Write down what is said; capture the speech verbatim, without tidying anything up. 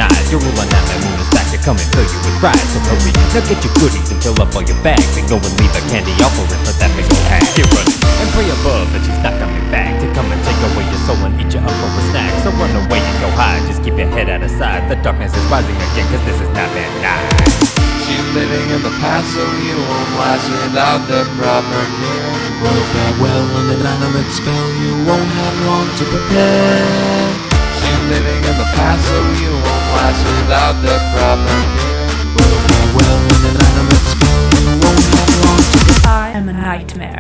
night. You're rolling out that moon stack to come and fill you with pride. So hurry, now get your goodies and fill up all your bags, and go and leave a candy offering for that big old hag. Get running and pray above that she's not coming back to come and take away your soul and eat you up for a snack. So run away and go hide, just keep your head out of sight. The darkness is rising again, cause this is not that night. She's living in the past, so you won't last without the proper care. Well, farewell and the dynamic spell, you won't have long to prepare. She's living in the past, so you won't last without the proper care. Well, farewell and the dynamic spell, you won't have long to prepare. I am a nightmare.